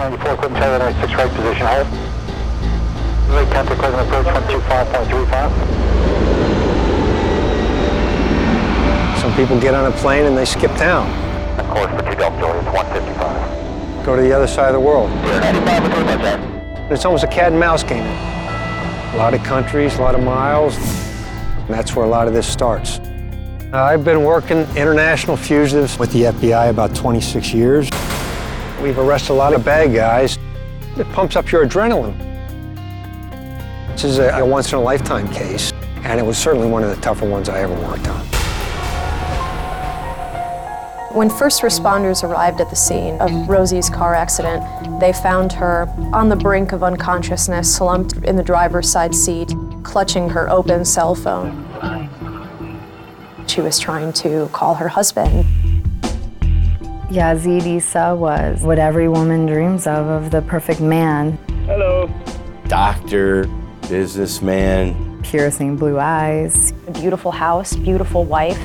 94, Clinton Charlie 96, right position, hold. Right, Captain Clinton approach 125.35. Some people get on a plane and they skip town. Of course, for 2 Delta Juliet, 155. Go to the other side of the world. 95, between that. It's almost a cat and mouse game. A lot of countries, a lot of miles. And that's where a lot of this starts. I've been working international fugitives with the FBI about 26 years. We've arrested a lot of bad guys. It pumps up your adrenaline. This is a once-in-a-lifetime case, and it was certainly one of the tougher ones I ever worked on. When first responders arrived at the scene of Rosie's car accident, they found her on the brink of unconsciousness, slumped in the driver's side seat, clutching her open cell phone. She was trying to call her husband. Yazid Issa was what every woman dreams of the perfect man. Hello. Doctor, businessman. Piercing blue eyes. A beautiful house, beautiful wife.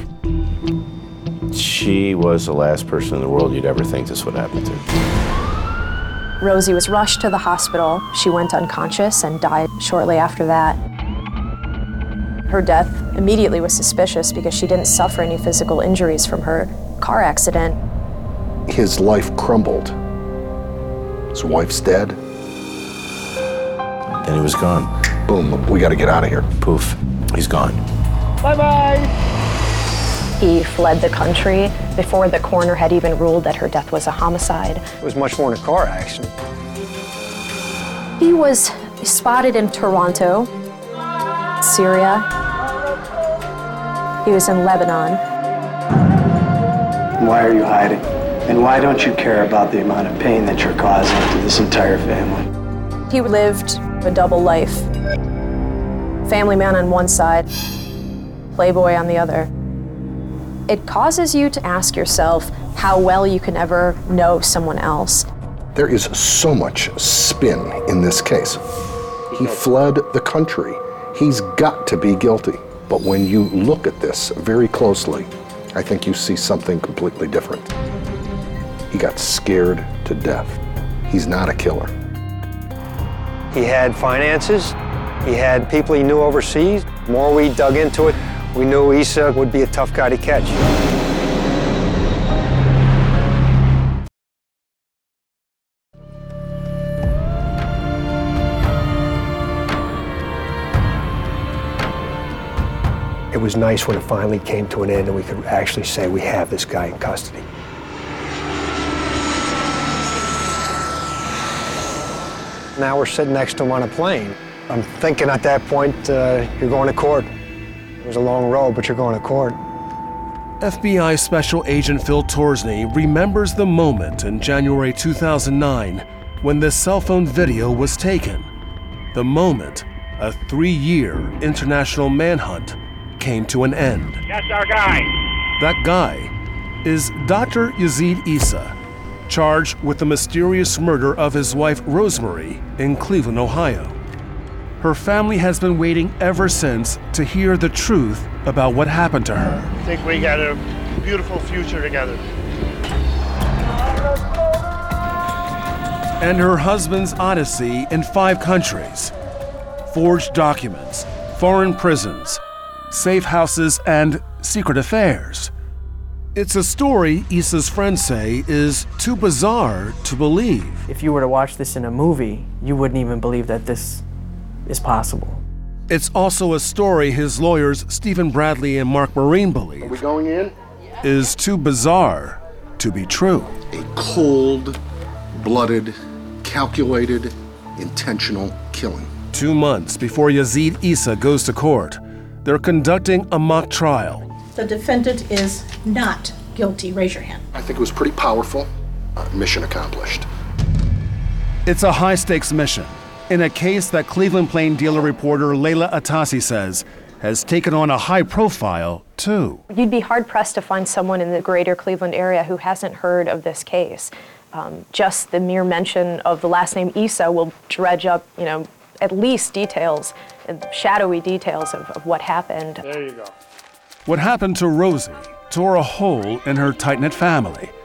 She was the last person in the world you'd ever think this would happen to. Rosie was rushed to the hospital. She went unconscious and died shortly after that. Her death immediately was suspicious because she didn't suffer any physical injuries from her car accident. His life crumbled. His wife's dead. And he was gone. Boom, we gotta get out of here. Poof, he's gone. Bye-bye. He fled the country before the coroner had even ruled that her death was a homicide. It was much more than a car accident. He was spotted in Toronto, Syria. He was in Lebanon. Why are you hiding? And why don't you care about the amount of pain that you're causing to this entire family? He lived a double life. Family man on one side, playboy on the other. It causes you to ask yourself how well you can ever know someone else. There is so much spin in this case. He fled the country. He's got to be guilty. But when you look at this very closely, I think you see something completely different. He got scared to death. He's not a killer. He had finances. He had people he knew overseas. The more we dug into it, we knew Issa would be a tough guy to catch. It was nice when it finally came to an end and we could actually say we have this guy in custody. Now we're sitting next to him on a plane. I'm thinking at that point, you're going to court. It was a long road, but you're going to court. FBI Special Agent Phil Torsney remembers the moment in January 2009 when this cell phone video was taken. The moment a 3-year international manhunt came to an end. That's our guy. That guy is Dr. Yazid Issa, charged with the mysterious murder of his wife Rosemary in Cleveland, Ohio. Her family has been waiting ever since to hear the truth about what happened to her. I think we got a beautiful future together. And her husband's odyssey in 5 countries. Forged documents, foreign prisons, safe houses, and secret affairs. It's a story Issa's friends say is too bizarre to believe. If you were to watch this in a movie, you wouldn't even believe that this is possible. It's also a story his lawyers Stephen Bradley and Mark Marine believe Are we going in? is too bizarre to be true. A cold-blooded, calculated, intentional killing. 2 months before Yazid Issa goes to court, they're conducting a mock trial. The defendant is not guilty. Raise your hand. I think it was pretty powerful. Mission accomplished. It's a high-stakes mission in a case that Cleveland Plain Dealer reporter Layla Atassi says has taken on a high profile, too. You'd be hard-pressed to find someone in the greater Cleveland area who hasn't heard of this case. Just the mere mention of the last name Issa will dredge up, at least details, shadowy details of what happened. There you go. What happened to Rosie tore a hole in her tight-knit family.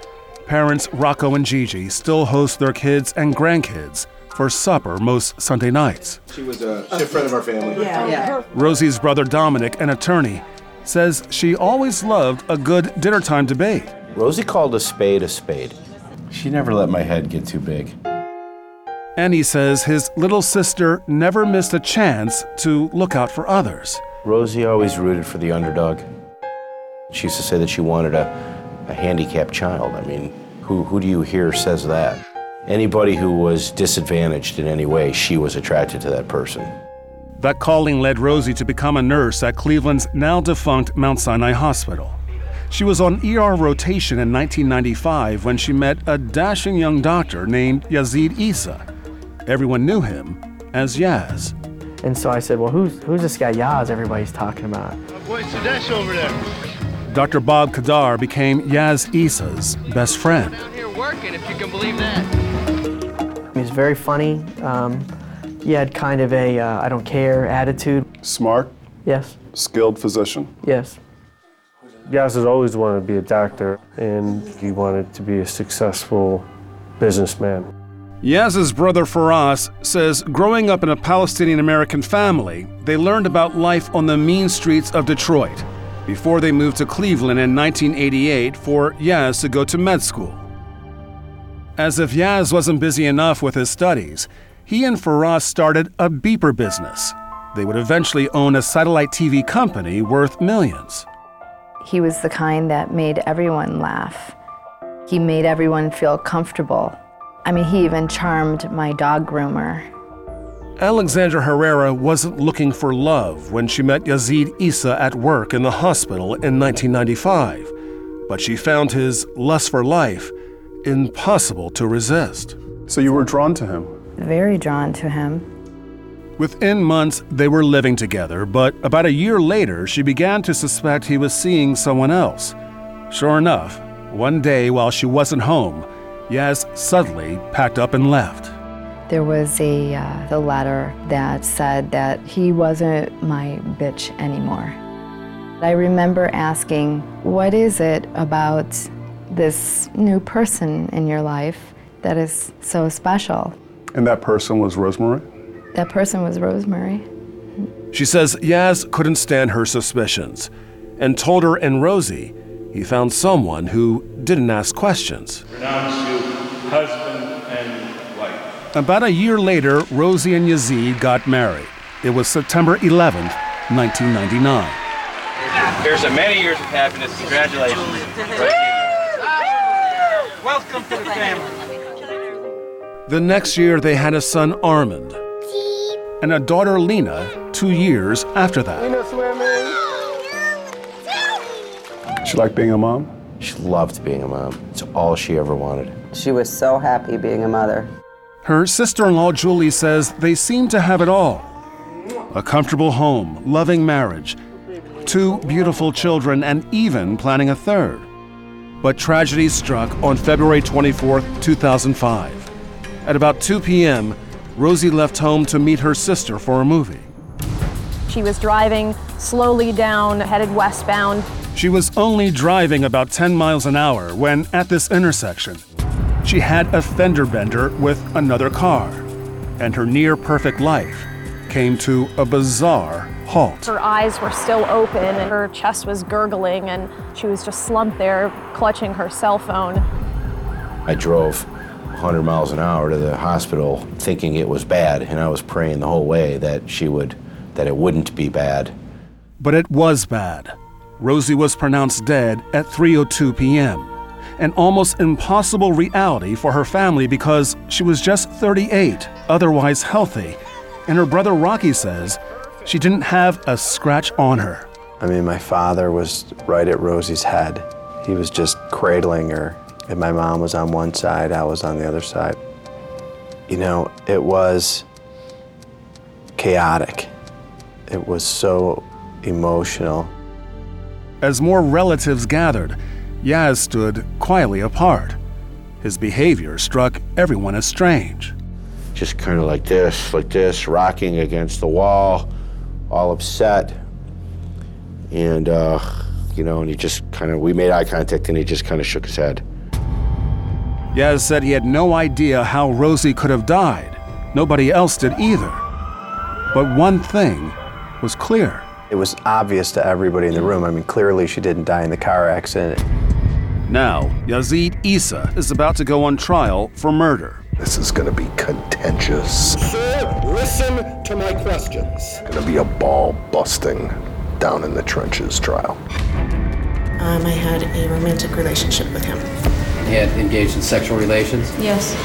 Parents Rocco and Gigi still host their kids and grandkids for supper most Sunday nights. She was a friend of our family. Yeah. Rosie's brother Dominic, an attorney, says she always loved a good dinnertime debate. Rosie called a spade a spade. She never let my head get too big. And he says his little sister never missed a chance to look out for others. Rosie always rooted for the underdog. She used to say that she wanted a handicapped child. I mean, who do you hear says that? Anybody who was disadvantaged in any way, she was attracted to that person. That calling led Rosie to become a nurse at Cleveland's now-defunct Mount Sinai Hospital. She was on ER rotation in 1995 when she met a dashing young doctor named Yazid Issa. Everyone knew him as Yaz. And so I said, well, who's this guy Yaz everybody's talking about? My boy Sudesh over there. Dr. Bob Kadar became Yaz Issa's best friend. Down here working, if you can believe that. He was very funny. He had kind of a I don't care attitude. Smart? Yes. Skilled physician? Yes. Yaz has always wanted to be a doctor, and he wanted to be a successful businessman. Yaz's brother Faraz says growing up in a Palestinian-American family, they learned about life on the mean streets of Detroit before they moved to Cleveland in 1988 for Yaz to go to med school. As if Yaz wasn't busy enough with his studies, he and Faraz started a beeper business. They would eventually own a satellite TV company worth millions. He was the kind that made everyone laugh. He made everyone feel comfortable. I mean, he even charmed my dog groomer. Alexandra Herrera wasn't looking for love when she met Yazid Issa at work in the hospital in 1995, but she found his lust for life impossible to resist. So you were drawn to him? Very drawn to him. Within months, they were living together, but about a year later, she began to suspect he was seeing someone else. Sure enough, one day while she wasn't home, Yaz suddenly packed up and left. There was the letter that said that he wasn't my bitch anymore. I remember asking, what is it about this new person in your life that is so special? And that person was Rosemary? That person was Rosemary. She says Yaz couldn't stand her suspicions and told her and Rosie he found someone who didn't ask questions. Pronounce you husband and wife. About a year later, Rosie and Yazid got married. It was September 11th, 1999. Here's to many years of happiness. Congratulations. Welcome to the family. The next year, they had a son, Armand, and a daughter, Lena, 2 years after that. She liked being a mom? She loved being a mom. It's all she ever wanted. She was so happy being a mother. Her sister-in-law, Julie, says they seem to have it all. A comfortable home, loving marriage, 2 beautiful children, and even planning a third. But tragedy struck on February 24th, 2005. At about 2 p.m., Rosie left home to meet her sister for a movie. She was driving slowly down, headed westbound. She was only driving about 10 miles an hour when, at this intersection, she had a fender bender with another car, and her near-perfect life came to a bizarre halt. Her eyes were still open, and her chest was gurgling, and she was just slumped there, clutching her cell phone. I drove 100 miles an hour to the hospital thinking it was bad, and I was praying the whole way that that it wouldn't be bad. But it was bad. Rosie was pronounced dead at 3:02 p.m., an almost impossible reality for her family because she was just 38, otherwise healthy, and her brother Rocky says she didn't have a scratch on her. I mean, my father was right at Rosie's head. He was just cradling her. And my mom was on one side, I was on the other side. You know, it was chaotic. It was so emotional. As more relatives gathered, Yaz stood quietly apart. His behavior struck everyone as strange. Just kind of like this, rocking against the wall, all upset. And, and he just we made eye contact and he just kind of shook his head. Yaz said he had no idea how Rosie could have died. Nobody else did either. But one thing was clear. It was obvious to everybody in the room. I mean, clearly she didn't die in the car accident. Now, Yazid Issa is about to go on trial for murder. This is going to be contentious. Sir, listen to my questions. It's going to be a ball-busting, down-in-the-trenches trial. I had a romantic relationship with him. He had engaged in sexual relations? Yes.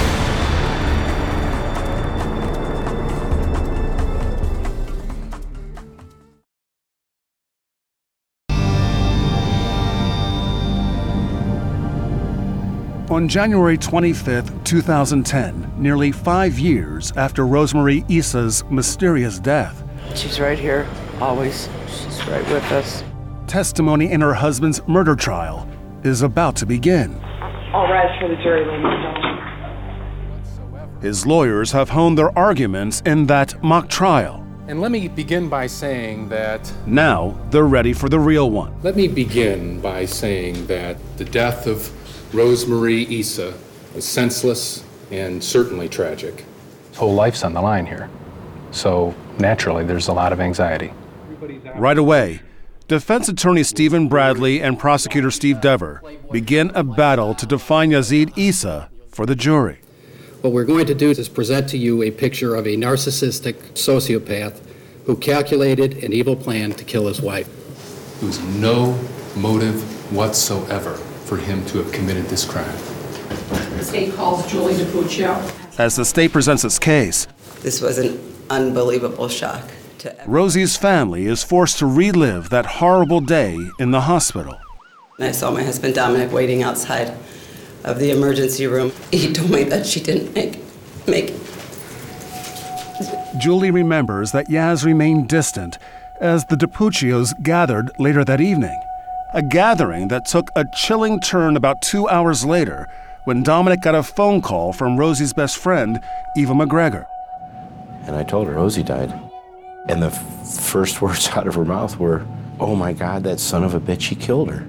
On January 25, 2010, nearly 5 years after Rosemary Issa's mysterious death, She's right here, always. She's right with us. testimony in her husband's murder trial is about to begin. All rise for the jury, ladies and gentlemen. His lawyers have honed their arguments in that mock trial. And let me begin by saying that... Now they're ready for the real one. Let me begin by saying that the death of Rosemary Issa was senseless and certainly tragic. His whole life's on the line here. So naturally, there's a lot of anxiety. Right away, defense attorney Stephen Bradley and prosecutor Steve Dever begin a battle to define Yazid Issa for the jury. What we're going to do is present to you a picture of a narcissistic sociopath who calculated an evil plan to kill his wife. There was no motive whatsoever for him to have committed this crime. The state calls Julie DiPuccio. As the state presents its case, This was an unbelievable shock to everyone. Rosie's family is forced to relive that horrible day in the hospital. I saw my husband Dominic waiting outside of the emergency room. He told me that she didn't make it. Julie remembers that Yaz remained distant as the DiPuccios gathered later that evening. A gathering that took a chilling turn about 2 hours later when Dominic got a phone call from Rosie's best friend, Eva McGregor. And I told her Rosie died. And the first words out of her mouth were, "Oh my God, that son of a bitch, he killed her."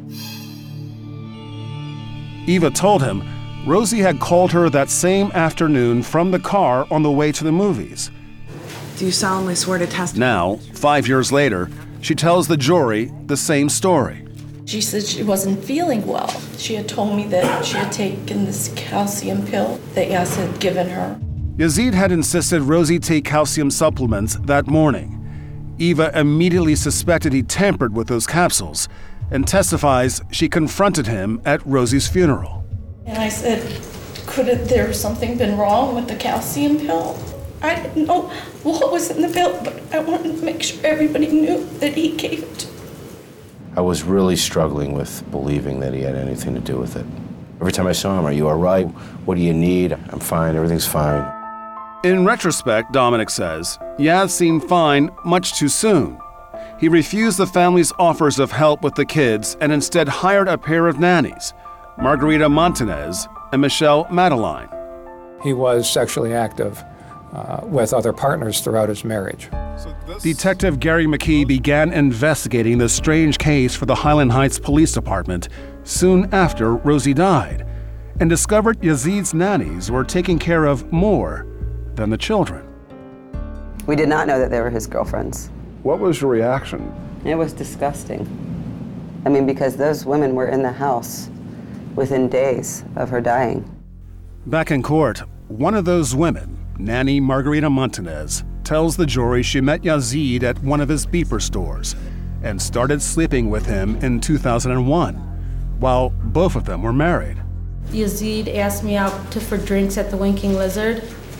Eva told him Rosie had called her that same afternoon from the car on the way to the movies. Do you solemnly swear to testify? Now, 5 years later, she tells the jury the same story. She said she wasn't feeling well. She had told me that she had taken this calcium pill that Yas had given her. Yazid had insisted Rosie take calcium supplements that morning. Eva immediately suspected he tampered with those capsules and testifies she confronted him at Rosie's funeral. And I said, could there something been wrong with the calcium pill? I didn't know what was in the pill, but I wanted to make sure everybody knew that he gave it to me. I was really struggling with believing that he had anything to do with it. Every time I saw him, "Are you all right? What do you need?" "I'm fine, everything's fine." In retrospect, Dominic says, Yaz seemed fine much too soon. He refused the family's offers of help with the kids and instead hired a pair of nannies, Margarita Montanez and Michelle Madeline. He was sexually active with other partners throughout his marriage. Detective Gary McKee began investigating the strange case for the Highland Heights Police Department soon after Rosie died and discovered Yazid's nannies were taking care of more than the children. We did not know that they were his girlfriends. What was your reaction? It was disgusting. I mean, because those women were in the house within days of her dying. Back in court, one of those women, Nanny Margarita Montanez, tells the jury she met Yazid at one of his beeper stores and started sleeping with him in 2001, while both of them were married. Yazid asked me out for drinks at the Winking Lizard,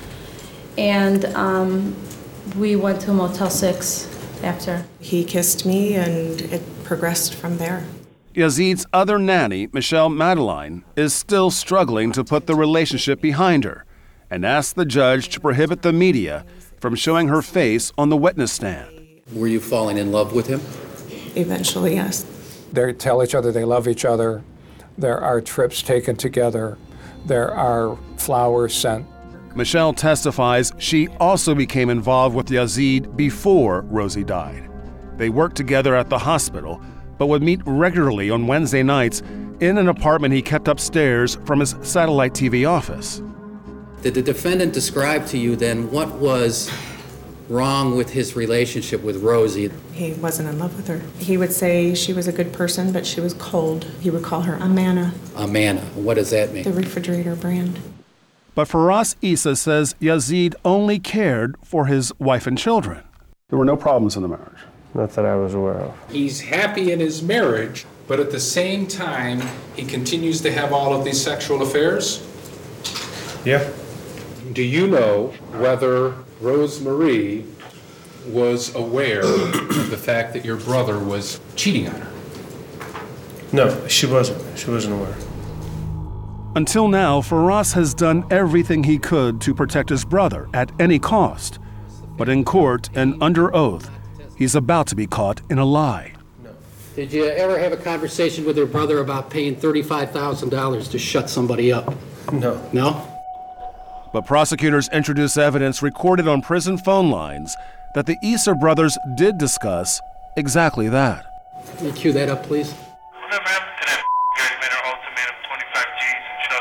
and we went to Motel 6 after. He kissed me, and it progressed from there. Yazid's other nanny, Michelle Madeline, is still struggling to put the relationship behind her and asked the judge to prohibit the media from showing her face on the witness stand. Were you falling in love with him? Eventually, yes. They tell each other they love each other. There are trips taken together. There are flowers sent. Michelle testifies she also became involved with Yazid before Rosie died. They worked together at the hospital, but would meet regularly on Wednesday nights in an apartment he kept upstairs from his satellite TV office. Did the defendant describe to you then what was wrong with his relationship with Rosie? He wasn't in love with her. He would say she was a good person, but she was cold. He would call her Amana. Amana, what does that mean? The refrigerator brand. But Firas Issa says Yazid only cared for his wife and children. There were no problems in the marriage. Not that I was aware of. He's happy in his marriage, but at the same time, he continues to have all of these sexual affairs? Yeah. Do you know whether Rosemarie was aware of the fact that your brother was cheating on her? No, she wasn't. She wasn't aware. Until now, Firas has done everything he could to protect his brother at any cost. But in court and under oath, he's about to be caught in a lie. Did you ever have a conversation with your brother about paying $35,000 to shut somebody up? No. No? But prosecutors introduced evidence recorded on prison phone lines that the Issa brothers did discuss exactly that. Can you cue that up, please? Whatever happened to that guy who made her ultimatum 25 G's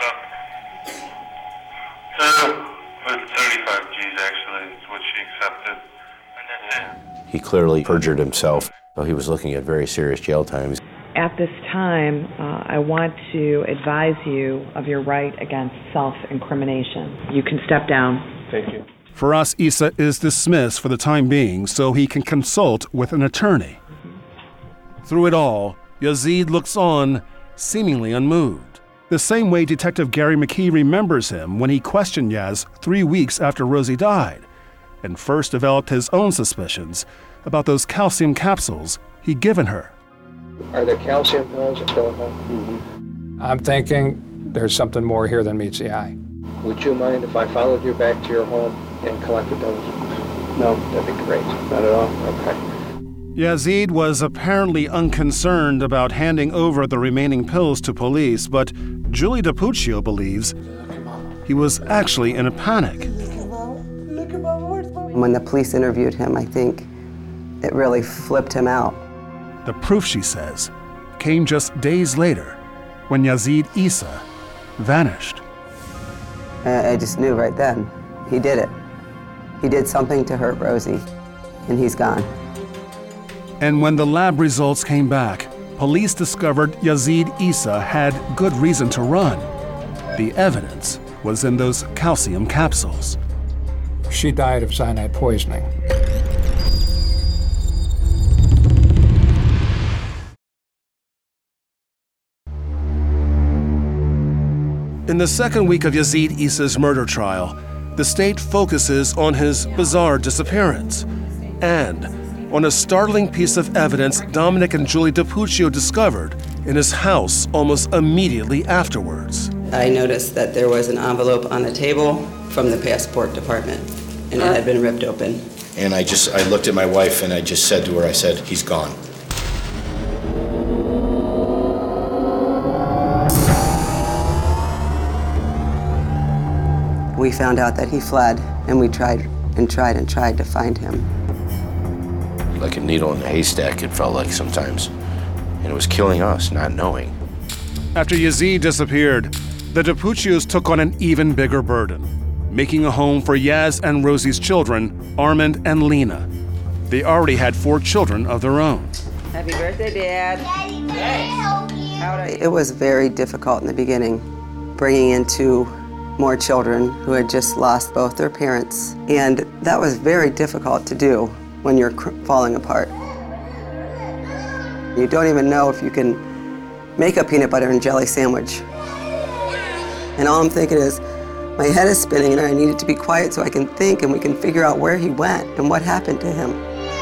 and shut up? 35 G's actually is what she accepted. And that's it. He clearly perjured himself, so he was looking at very serious jail time. At this time, I want to advise you of your right against self-incrimination. You can step down. Thank you. Firas Issa is dismissed for the time being so he can consult with an attorney. Through it all, Yazid looks on, seemingly unmoved. The same way Detective Gary McKee remembers him when he questioned Yaz 3 weeks after Rosie died, and first developed his own suspicions about those calcium capsules he'd given her. Are there calcium pills or silicone? I'm thinking there's something more here than meets the eye. Would you mind if I followed you back to your home and collected those? No, that'd be great. Not at all? Okay. Yazid was apparently unconcerned about handing over the remaining pills to police, but Julie DiPuccio believes he was actually in a panic. When the police interviewed him, I think it really flipped him out. The proof, she says, came just days later when Yazid Issa vanished. I just knew right then. He did it. He did something to hurt Rosie, and he's gone. And when the lab results came back, police discovered Yazid Issa had good reason to run. The evidence was in those calcium capsules. She died of cyanide poisoning. In the second week of Yazid Issa's murder trial, the state focuses on his bizarre disappearance and on a startling piece of evidence Dominic and Julie DiPuccio discovered in his house almost immediately afterwards. I noticed that there was an envelope on the table from the passport department, and it had been ripped open. And I looked at my wife and I just said to her, I said, he's gone. We found out that he fled, and we tried to find him. Like a needle in a haystack, it felt like sometimes. And it was killing us, not knowing. After Yazid disappeared, the DiPuccios took on an even bigger burden, making a home for Yaz and Rosie's children, Armand and Lena. They already had 4 children of their own. Happy birthday, Dad. Daddy, it was very difficult in the beginning, bringing in 2 more children who had just lost both their parents. And that was very difficult to do when you're falling apart. You don't even know if you can make a peanut butter and jelly sandwich. And all I'm thinking is, my head is spinning and I needed to be quiet so I can think and we can figure out where he went and what happened to him.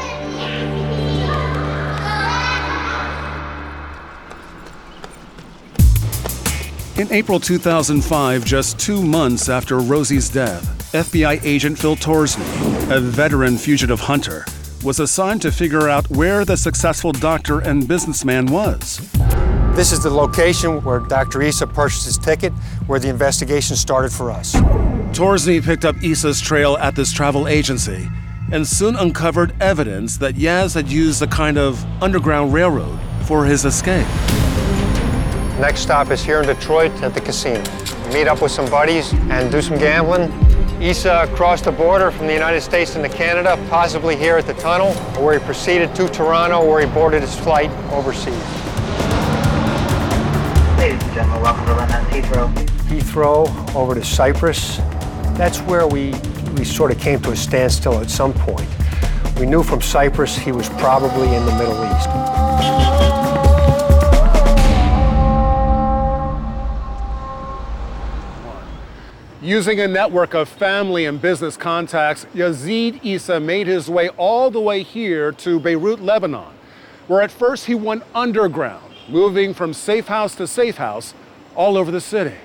In April 2005, just 2 months after Rosie's death, FBI agent Phil Torsney, a veteran fugitive hunter, was assigned to figure out where the successful doctor and businessman was. This is the location where Dr. Issa purchased his ticket, where the investigation started for us. Torsney picked up Issa's trail at this travel agency and soon uncovered evidence that Yaz had used a kind of underground railroad for his escape. Next stop is here in Detroit at the casino. Meet up with some buddies and do some gambling. Issa crossed the border from the United States into Canada, possibly here at the tunnel, where he proceeded to Toronto, where he boarded his flight overseas. Ladies and gentlemen, welcome to London Heathrow. Heathrow over to Cyprus. That's where we sort of came to a standstill at some point. We knew from Cyprus he was probably in the Middle East. Using a network of family and business contacts, Yazid Issa made his way all the way here to Beirut, Lebanon, where at first he went underground, moving from safe house to safe house all over the city.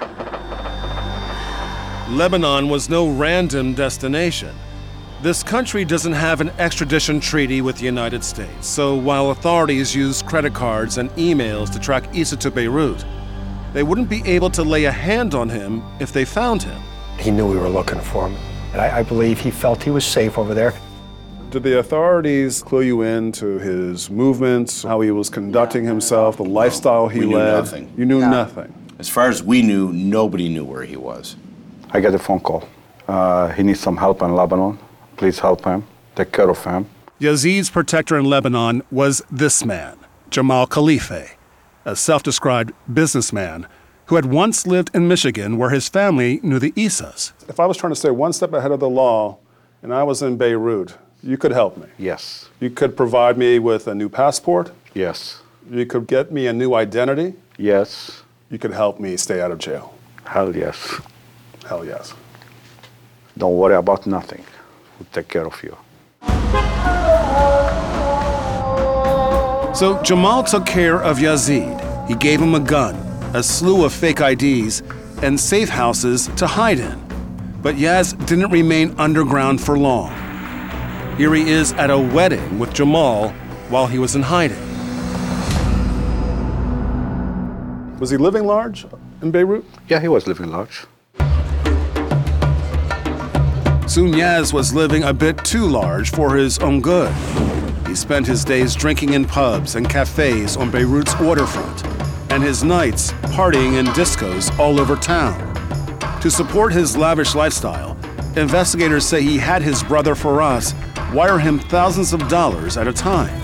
Lebanon was no random destination. This country doesn't have an extradition treaty with the United States, so while authorities used credit cards and emails to track Issa to Beirut, they wouldn't be able to lay a hand on him if they found him. He knew we were looking for him, and I believe he felt he was safe over there. Did the authorities clue you into his movements, how he was conducting himself, the lifestyle he led? We knew nothing. You knew nothing. As far as we knew, nobody knew where he was. I got a phone call. He needs some help in Lebanon. Please help him. Take care of him. Yazid's protector in Lebanon was this man, Jamal Khalife, a self-described businessman who had once lived in Michigan where his family knew the Issas. If I was trying to stay one step ahead of the law and I was in Beirut, you could help me. Yes. You could provide me with a new passport. Yes. You could get me a new identity. Yes. You could help me stay out of jail. Hell yes. Hell yes. Don't worry about nothing. We'll take care of you. So Jamal took care of Yazid. He gave him a gun, a slew of fake IDs, and safe houses to hide in. But Yaz didn't remain underground for long. Here he is at a wedding with Jamal while he was in hiding. Was he living large in Beirut? Yeah, he was living large. Soon Yaz was living a bit too large for his own good. He spent his days drinking in pubs and cafes on Beirut's waterfront, and his nights partying in discos all over town. To support his lavish lifestyle, investigators say he had his brother Faraz wire him thousands of dollars at a time.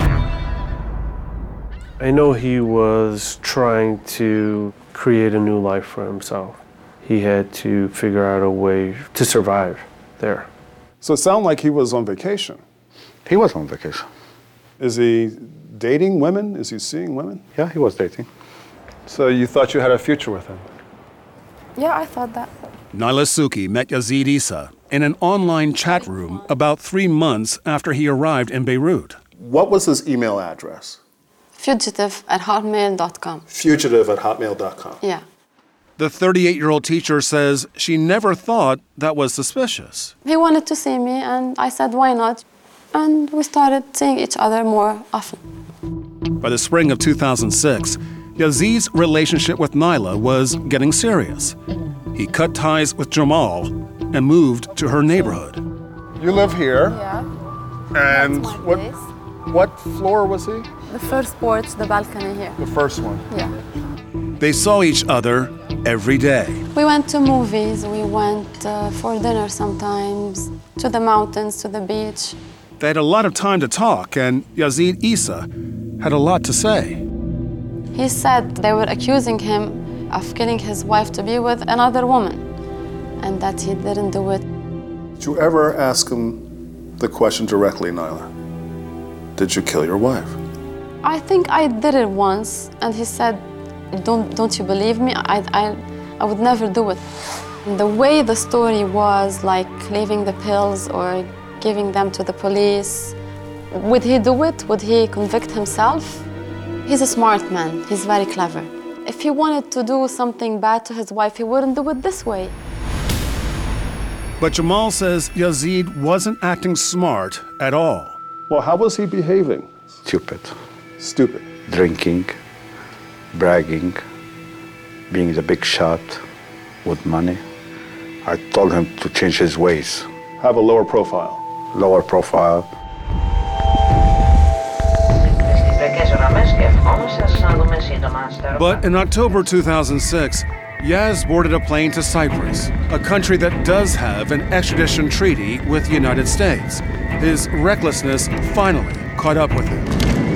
I know he was trying to create a new life for himself. He had to figure out a way to survive there. So it sounded like he was on vacation. He was on vacation. Is he dating women? Is he seeing women? Yeah, he was dating. So you thought you had a future with him? Yeah, I thought that. Naila Suki met Yazid Issa in an online chat room about 3 months after he arrived in Beirut. What was his email address? Fugitive@hotmail.com. Fugitive@hotmail.com. Yeah. The 38-year-old teacher says she never thought that was suspicious. He wanted to see me, and I said, why not? And we started seeing each other more often. By the spring of 2006, Yazid's relationship with Naila was getting serious. He cut ties with Jamal and moved to her neighborhood. You live here. Yeah. And what floor was he? The first porch, the balcony here. The first one. Yeah. They saw each other every day. We went to movies, we went for dinner sometimes, to the mountains, to the beach. They had a lot of time to talk, and Yazid Issa had a lot to say. He said they were accusing him of killing his wife to be with another woman, and that he didn't do it. Did you ever ask him the question directly, Naila? Did you kill your wife? I think I did it once, and he said, don't you believe me? I would never do it. And the way the story was, like leaving the pills or giving them to the police, would he do it? Would he convict himself? He's a smart man. He's very clever. If he wanted to do something bad to his wife, he wouldn't do it this way. But Jamal says Yazid wasn't acting smart at all. Well, how was he behaving? Stupid. Stupid. Drinking, bragging, being the big shot with money. I told him to change his ways. Have a lower profile. Lower profile. Στις 10 γραμμές και ευχόμαστε But in October 2006, Yaz boarded a plane to Cyprus, a country that does have an extradition treaty with the United States. His recklessness finally caught up with him.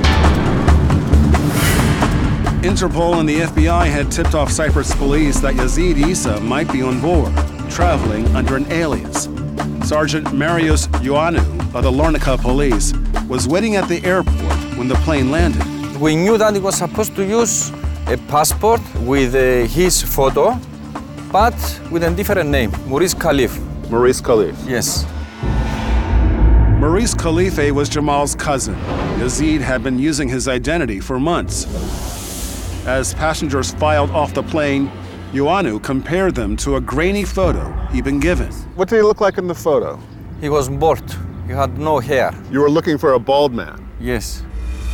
Interpol and the FBI had tipped off Cyprus police that Yazid Issa might be on board, traveling under an alias. Sergeant Marios Ioannou of the Larnaca police was waiting at the airport when the plane landed. We knew that he was supposed to use a passport with his photo, but with a different name, Maurice Khalife. Maurice Khalife? Yes. Maurice Khalife was Jamal's cousin. Yazid had been using his identity for months. As passengers filed off the plane, Ioannou compared them to a grainy photo he'd been given. What did he look like in the photo? He was bald. He had no hair. You were looking for a bald man? Yes.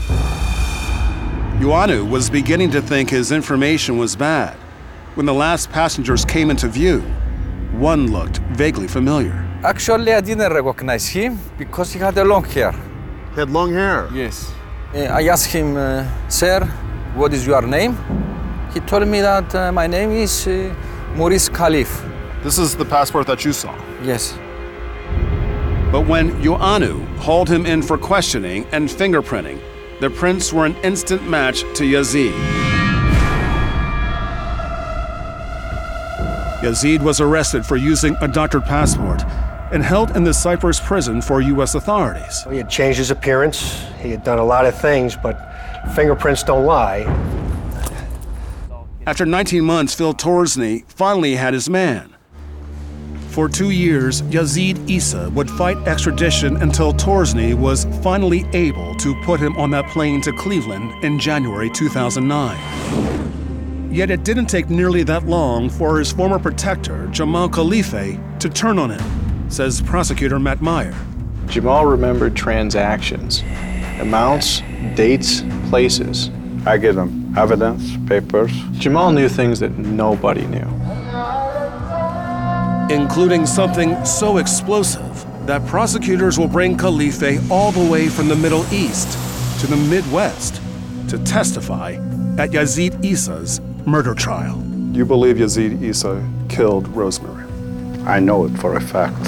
Ioannou was beginning to think his information was bad. When the last passengers came into view, one looked vaguely familiar. Actually, I didn't recognize him because he had a long hair. He had long hair? Yes. I asked him, sir, what is your name? He told me that my name is Maurice Khalife. This is the passport that you saw? Yes. But when Ioannou hauled him in for questioning and fingerprinting, the prints were an instant match to Yazid. Yazid was arrested for using a doctored passport and held in the Cyprus prison for U.S. authorities. He had changed his appearance. He had done a lot of things, but fingerprints don't lie. After 19 months, Phil Torsney finally had his man. For 2 years, Yazid Issa would fight extradition until Torsney was finally able to put him on that plane to Cleveland in January 2009. Yet it didn't take nearly that long for his former protector, Jamal Khalife, to turn on him, says prosecutor Matt Meyer. Jamal remembered transactions, amounts, dates, places. I gave him evidence, papers. Jamal knew things that nobody knew. Including something so explosive that prosecutors will bring Khalife all the way from the Middle East to the Midwest to testify at Yazid Issa's murder trial. You believe Yazid Issa killed Rosemary? I know it for a fact.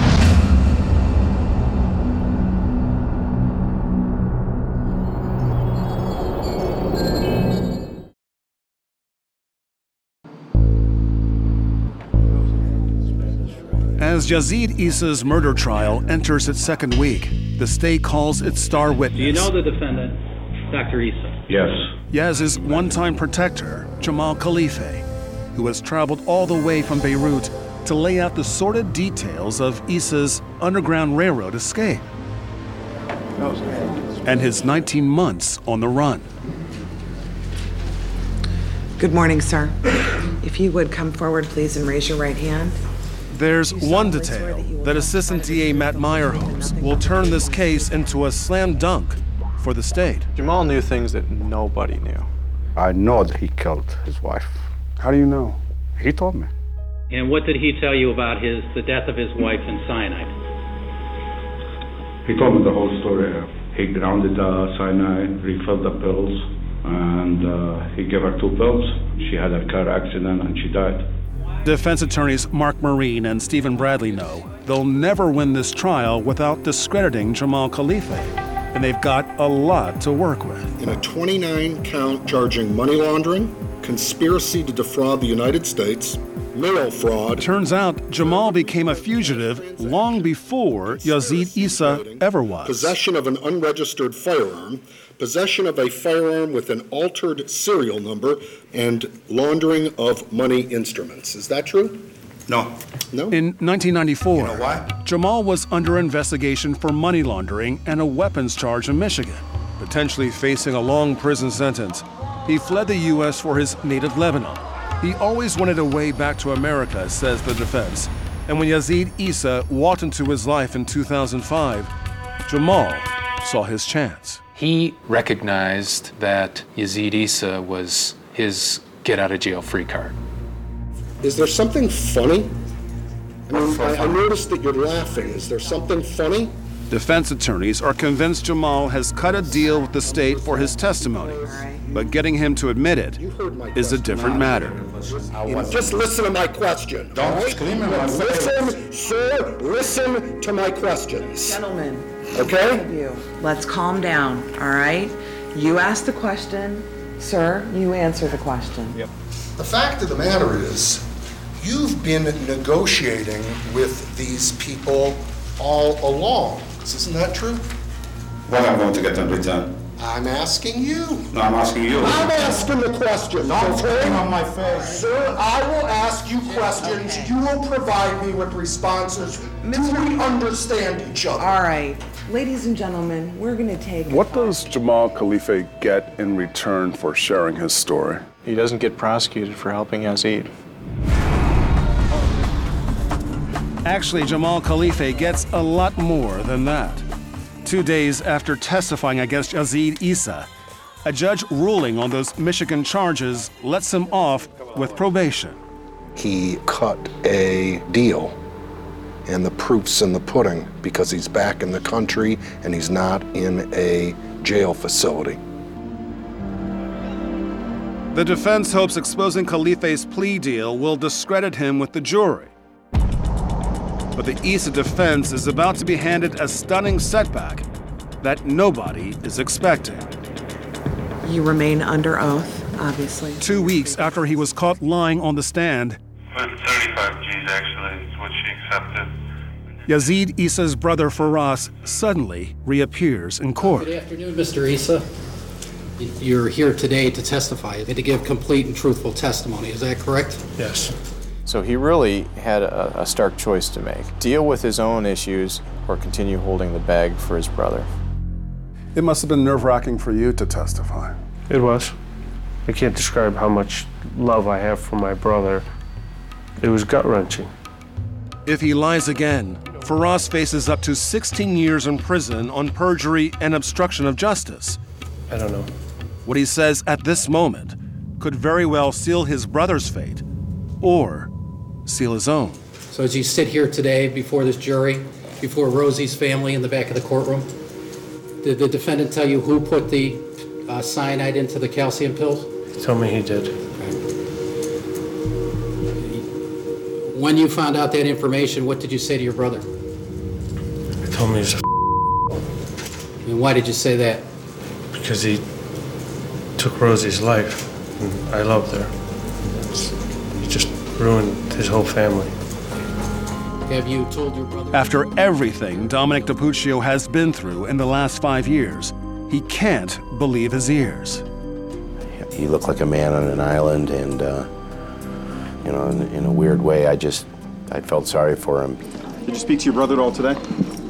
As Yazid Issa's murder trial enters its second week, the state calls its star witness. Do you know the defendant, Dr. Issa? Yes. Yaz's one-time protector, Jamal Khalife, who has traveled all the way from Beirut to lay out the sordid details of Issa's Underground Railroad escape and his 19 months on the run. Good morning, sir. If you would come forward, please, and raise your right hand. There's one detail that Assistant DA Matt Meyer hopes will turn this case into a slam dunk for the state. Jamal knew things that nobody knew. I know that he killed his wife. How do you know? He told me. And what did he tell you about the death of his wife in cyanide? He told me the whole story. He grounded cyanide, refilled the pills, and he gave her 2 pills. She had a car accident and she died. Defense attorneys Mark Marine and Stephen Bradley know they'll never win this trial without discrediting Jamal Khalife, and they've got a lot to work with. In a 29-count charging money laundering, conspiracy to defraud the United States, mail fraud. Turns out Jamal became a fugitive long before Yazid Issa ever was. Possession of an unregistered firearm, possession of a firearm with an altered serial number, and laundering of money instruments. Is that true? No. No? In 1994, You know why? Jamal was under investigation for money laundering and a weapons charge in Michigan, potentially facing a long prison sentence. He fled the U.S. for his native Lebanon. He always wanted a way back to America, says the defense. And when Yazid Issa walked into his life in 2005, Jamal saw his chance. He recognized that Yazid Issa was his get-out-of-jail-free card. Is there something funny? I noticed that you're laughing. Is there something funny? Defense attorneys are convinced Jamal has cut a deal with the state for his testimony, but getting him to admit it is a different matter. Just listen to my question. Don't scream in my face. Listen, sir, listen to my questions. Gentlemen. Okay? Let's calm down, all right? You ask the question, sir, you answer the question. Yep. The fact of the matter is, you've been negotiating with these people all along. Isn't that true? What I'm going to get in return? I'm asking you. No, I'm asking you. I'm asking the question. Don't okay? scream on my face. Sir, I will ask you questions. Okay. You will provide me with responses. Do we understand each other? All right, ladies and gentlemen, we're gonna take... What does Jamal Khalifa get in return for sharing his story? He doesn't get prosecuted for helping Yazid. Actually, Jamal Khalifa gets a lot more than that. 2 days after testifying against Yazid Issa, a judge ruling on those Michigan charges lets him off with probation. He cut a deal, and the proof's in the pudding because he's back in the country and he's not in a jail facility. The defense hopes exposing Khalifa's plea deal will discredit him with the jury. But the Issa defense is about to be handed a stunning setback that nobody is expecting. You remain under oath, obviously. 2 weeks after he was caught lying on the stand, 35 G's actually is what she accepted. Yazid Issa's brother Faraz suddenly reappears in court. Good afternoon, Mr. Issa. You're here today to testify and to give complete and truthful testimony. Is that correct? Yes. So he really had a stark choice to make. Deal with his own issues or continue holding the bag for his brother. It must have been nerve-wracking for you to testify. It was. I can't describe how much love I have for my brother. It was gut-wrenching. If he lies again, Faraz faces up to 16 years in prison on perjury and obstruction of justice. I don't know. What he says at this moment could very well seal his brother's fate or seal his own. So as you sit here today before this jury, before Rosie's family in the back of the courtroom, did the defendant tell you who put the cyanide into the calcium pills? He told me he did. When you found out that information, what did you say to your brother? He told me he was a And why did you say that? because he took Rosie's life, and I loved her. He just ruined his whole family. Have you told your brother? After everything Dominic DiPuccio has been through in the last 5 years, he can't believe his ears. He looked like a man on an island, and you know, in a weird way, I felt sorry for him. Did you speak to your brother at all today?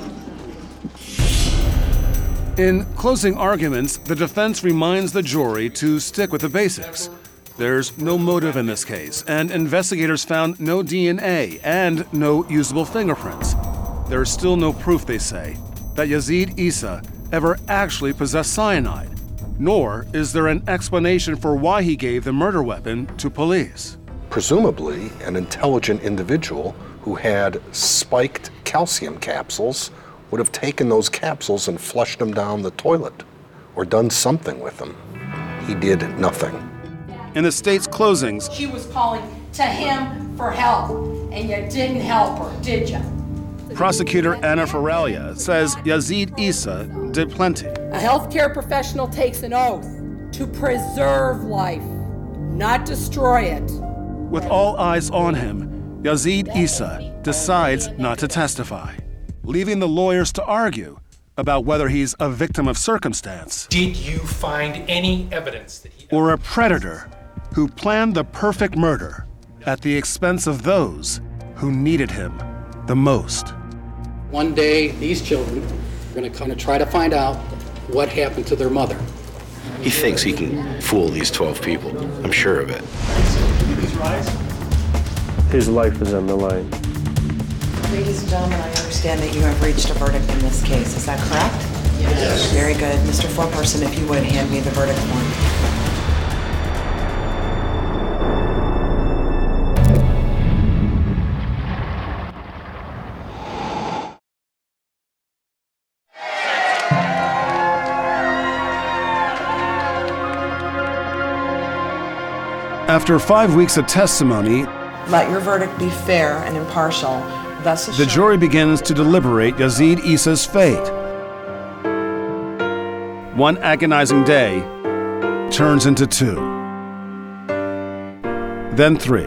In closing arguments, the defense reminds the jury to stick with the basics. There's no motive in this case, and investigators found no DNA and no usable fingerprints. There's still no proof, they say, that Yazid Issa ever actually possessed cyanide, nor is there an explanation for why he gave the murder weapon to police. Presumably, an intelligent individual who had spiked calcium capsules would have taken those capsules and flushed them down the toilet or done something with them. He did nothing. In the state's closings, She was calling to him for help, and you didn't help her, did you? prosecutor Anna Faralia says Yazid Issa did plenty. A healthcare professional takes an oath to preserve life, not destroy it. With all eyes on him, Yazid Issa decides not to testify, leaving the lawyers to argue about whether he's a victim of circumstance. Did you find any evidence that he... Or a predator who planned the perfect murder at the expense of those who needed him the most? One day, these children are going to kind of try to find out what happened to their mother. He thinks he can fool these 12 people. I'm sure of it. His life is on the line. Ladies and gentlemen, I understand that you have reached a verdict in this case. Is that correct? Yes. Very good. Mr. Foreperson, if you would hand me the verdict form. After 5 weeks of testimony, Let your verdict be fair and impartial. Thus the jury begins to deliberate Yazid Issa's fate. One agonizing day turns into 2, then 3.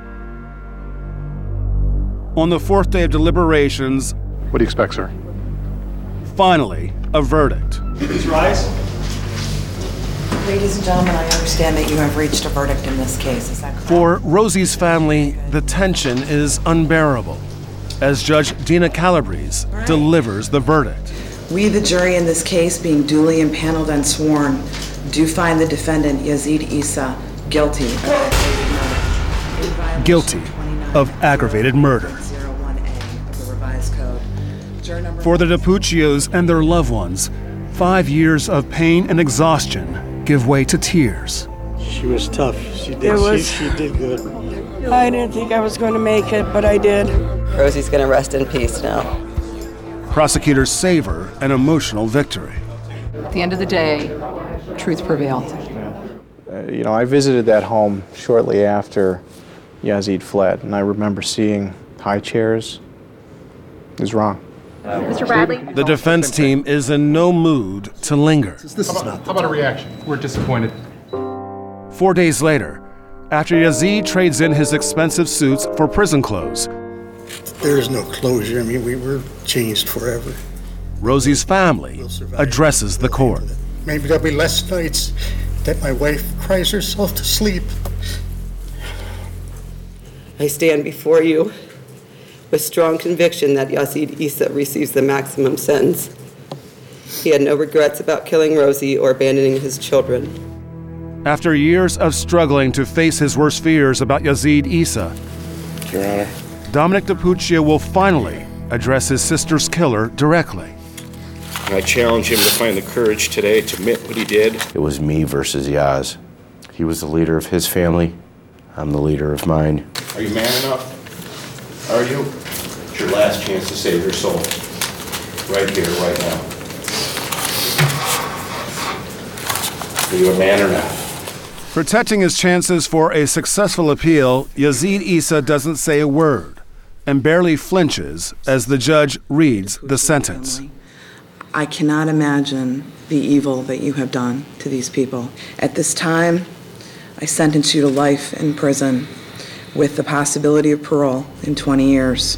On the 4th day of deliberations, what do you expect, sir? Finally, a verdict. Please rise. Ladies and gentlemen, I understand that you have reached a verdict in this case. Is that correct? For Rosie's family, the tension is unbearable as Judge Dina Calabrese delivers the verdict. We, the jury in this case, being duly impaneled and sworn, do find the defendant, Yazid Issa, guilty of aggravated murder. Guilty of aggravated murder. 01A of the revised code. Juror number For the DiPuccios and their loved ones, 5 years of pain and exhaustion give way to tears. She was tough. She did. She did good. I didn't think I was going to make it, but I did. Rosie's going to rest in peace now. Prosecutors savor an emotional victory. At the end of the day, truth prevailed. I visited that home shortly after Yazid fled, and I remember seeing high chairs. It was wrong. Mr. Bradley? The defense team is in no mood to linger. How about a reaction? We're disappointed. 4 days later, after Yazid trades in his expensive suits for prison clothes, There is no closure. I mean, we were changed forever. Rosie's family addresses the court. Maybe there'll be less nights that my wife cries herself to sleep. I stand before you with strong conviction that Yazid Issa receives the maximum sentence. He had no regrets about killing Rosie or abandoning his children. After years of struggling to face his worst fears about Yazid Issa, Your Honor. Dominic DiPuccio will finally address his sister's killer directly. I challenge him to find the courage today to admit what he did. It was me versus Yaz. He was the leader of his family. I'm the leader of mine. Are you man enough? Are you? It's your last chance to save your soul. Right here, right now. Are you a man or not? Protecting his chances for a successful appeal, Yazid Issa doesn't say a word and barely flinches as the judge reads the sentence. I cannot imagine the evil that you have done to these people. At this time, I sentence you to life in prison with the possibility of parole in 20 years.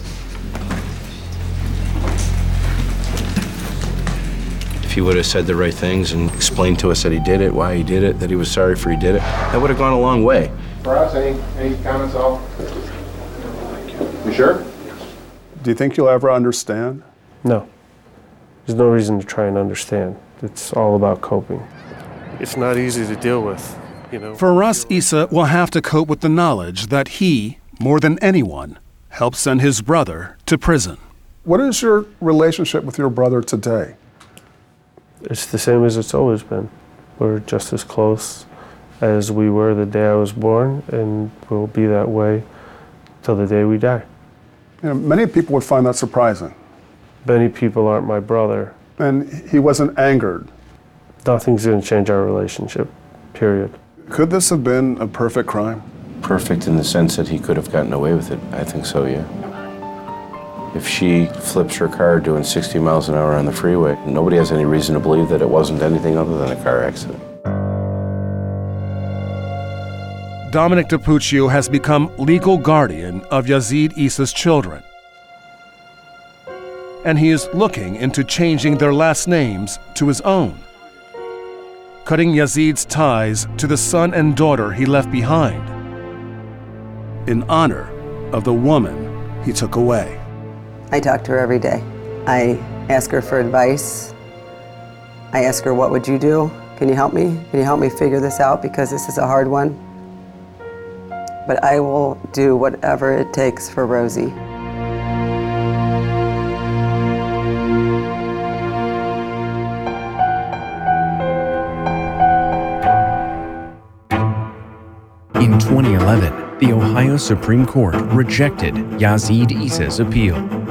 If he would have said the right things and explained to us that he did it, why he did it, that he was sorry for he did it, that would have gone a long way. Perhaps any comments, all? You sure? Do you think you'll ever understand? No. There's no reason to try and understand. It's all about coping. It's not easy to deal with, you know. For Ras, Issa will have to cope with the knowledge that he, more than anyone, helped send his brother to prison. What is your relationship with your brother today? It's the same as it's always been. We're just as close as we were the day I was born, and we'll be that way till the day we die. You know, many people would find that surprising. Many people aren't my brother. And he wasn't angered. Nothing's going to change our relationship, period. Could this have been a perfect crime? Perfect in the sense that he could have gotten away with it. I think so, yeah. If she flips her car doing 60 miles an hour on the freeway, nobody has any reason to believe that it wasn't anything other than a car accident. Dominic DiPuccio has become legal guardian of Yazid Issa's children. And he is looking into changing their last names to his own, cutting Yazid's ties to the son and daughter he left behind in honor of the woman he took away. I talk to her every day. I ask her for advice. I ask her, what would you do? Can you help me? Can you help me figure this out? Because this is a hard one. But I will do whatever it takes for Rosie. In 2011, the Ohio Supreme Court rejected Yazid Issa's appeal.